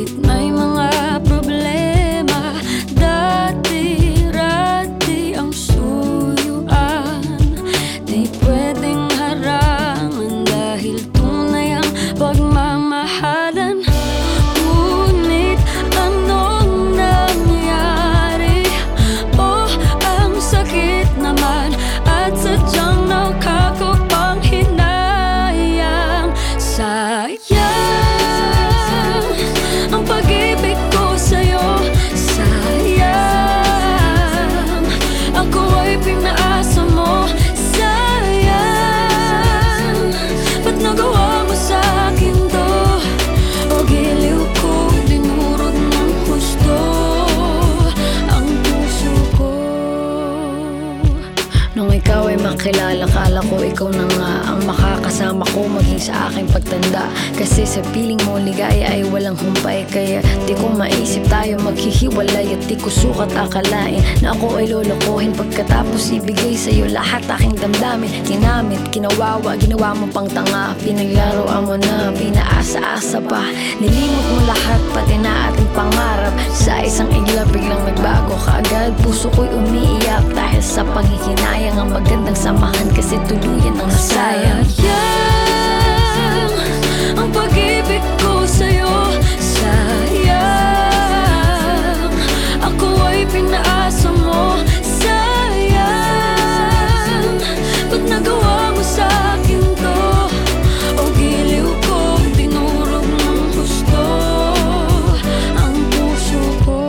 Kahit may mga problema, dati-rati ang suyuan, di pwedeng harangan dahil tunay ang pagmamahalan. Ngunit anong nangyari? Oh, ang sakit naman at sadyang nakakapanghinayang. Sayang ang pag-ibig ko sa'yo, sayang ako ay pinaasa mo, sayang ba't nagawa mo sa'kin to? O giliw ko, dinurog ng husto ang puso ko. Nung ikaw ay makilala, kala ko ikaw na nga ang makakasama ko maging sa aking pagtanda. Kasi sa piling mo ligaya ay walang humpay, kaya di ko maisip tayo maghihiwalay. At di ko sukat akalain na ako ay lolokohin pagkatapos ibigay sa'yo lahat aking damdamin. Ginamit, kinawawa, ginawa mo pang tanga, pinaglaruan mo na, pinaasa-asa pa. Nilimot mo lahat, pati na ating pangarap. Sa isang iglap biglang nagbago kaagad. Puso ko'y umiiyak dahil sa panghihinayang. Ang magandang samahan kasi tuluyan ang nasayang. Sayang ang pag-ibig ko sa'yo, sayang ako ay pinaasa mo, sayang ba't nagawa mo sa'kin to? O giliw ko, dinurog ng husto ang puso ko.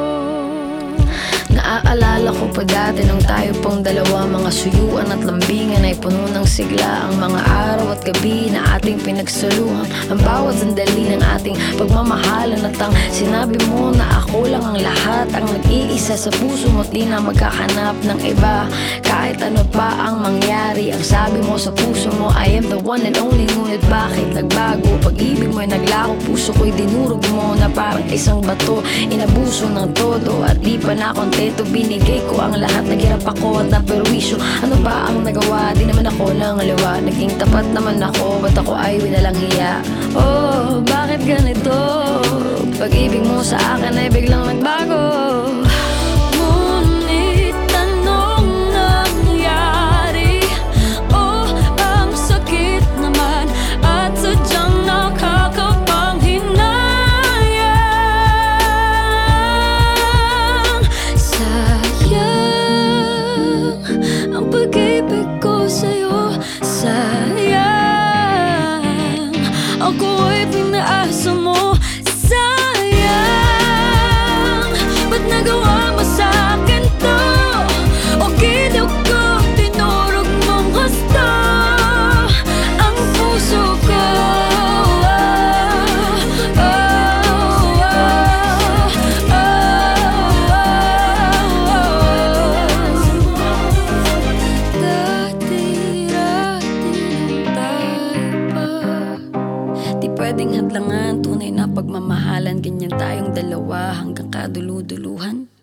Naaalala ko pa dati nung tayo pang dalawa, mga suyuan at lambingan ay puno ng sigla. Ang mga araw at gabi na ating pinagsaluhan, ang bawat sandali ng ating pagmamahalan. At ang sinabi mo na ako lang ang lahat, ang nag-iisa sa puso mo, di na magkakanap ng iba. Kahit ano pa ang mangyari, ang sabi mo sa puso mo, I am the one and only. Ngunit bakit nagbago? Pag-ibig mo'y naglaho, puso ko'y dinurog mo na parang isang bato. Inabuso ng todo at di pa na kontento, binigay ko ang lahat, naghirap ako at naperwisyo. Ano ba ang nagawa? Di naman ako lang aliwa, naging tapat naman ako, ba't ako ay winalang hiya? Oh, bakit ganito? Pag-ibig mo sa akin ay biglang nagbago. Ngunit anong nangyari? Oh, ang sakit naman at sadyang nakakapanghinayang. Sayang ang pag-ibig ko sa'yo, sayang ako ay pinaasa mo, sayang ba't nagawa mo sa'kin to? O giliw ko, dinurog mong gusto ang puso ko. Dati-rati tayo pa, Di pwedeng hadlangan, tunay na pagmamahalan. Ganyan tayong dalawa hanggang kaduluduluhan.